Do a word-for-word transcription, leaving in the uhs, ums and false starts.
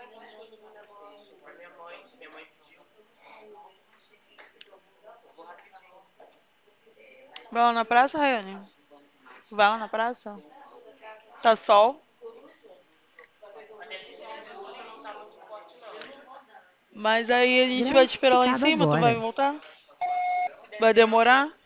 Vai lá na praça, Rayane? Vai lá na praça? Tá sol? Mas aí a gente vai te Grande esperar lá em ficado cima, tu vai agora. voltar? Vai demorar?